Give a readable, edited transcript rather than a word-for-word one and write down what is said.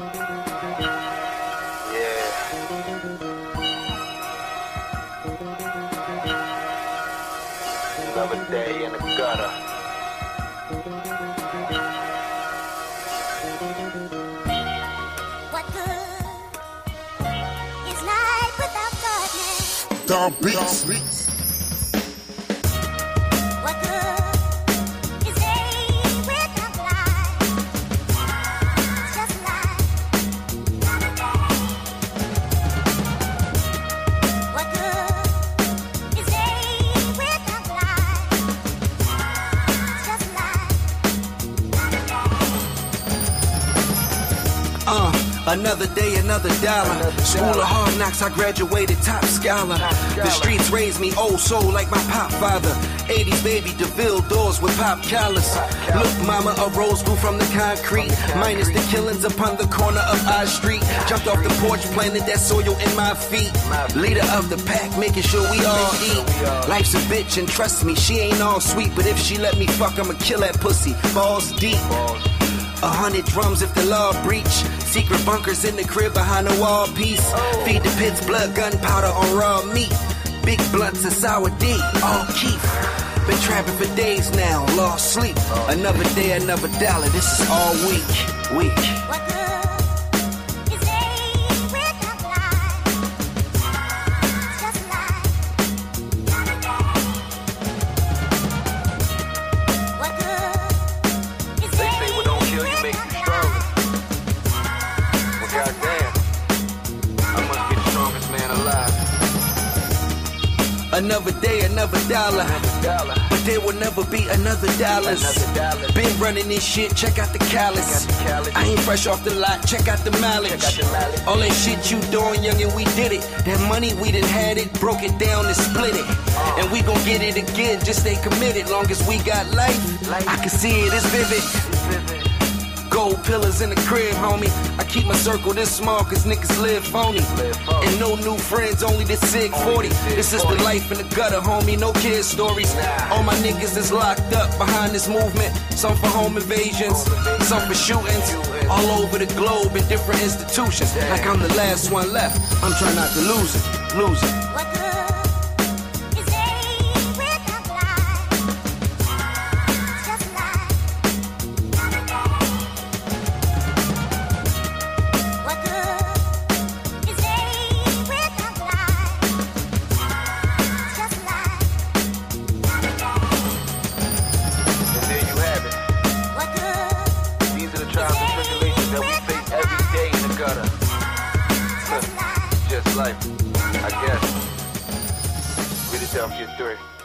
Another day in the gutter. What good is life without darkness? Down beats. What good is day without light? It's just life, not a day. What good is day without light? It's just life, not a day. Another day, another dollar. School of hard knocks, I graduated top scholar. The streets raised me old soul like my pop father. 80s baby, DeVille doors with pop collars. Look, mama, a rose grew from the concrete. Minus the killings upon the corner of our street. Jumped off the porch, planted that soil in my feet. Leader of the pack, making sure we all eat. Life's a bitch, and trust me, she ain't all sweet. But if she let me fuck, I'ma kill that pussy. Balls deep. 100 drums if the law breach. Secret bunkers in the crib behind the wall piece. Feed the pits, blood, gunpowder on raw meat. Big blunts and sour D, all keep. Been trapping for days now, lost sleep. Another day, another dollar, this is all week. What good is day without light? It's just life, not a day. What good is They day say what don't kill you make you stronger. Well, goddamn, I must be the strongest man alive. Another day, another dollar. But there will never be another dollars. Been running this shit, check out the callus. I ain't fresh off the lot, check out the mileage. All that shit you doing, young, and we did it. That money, we done had it, broke it down and split it. And we gon' get it again, just stay committed. Long as we got life, I can see it, it's vivid. Gold pillars in the crib, homie. I keep my circle this small cause niggas live phony. And no new friends, only this SIG 40. This is the life in the gutter, homie, no kid stories. All my niggas is locked up behind this movement. Some for home invasions, some for shootings. All over the globe in different institutions. Like I'm the last one left, I'm trying not to lose it. What good is day without light? It's just life, not a day. What good is day without light? It's just life, not a day. And there you have it. What good These are the trials and tribulations that we face every day in the gutter. is just life? Just life, I guess. Read it down for your 3.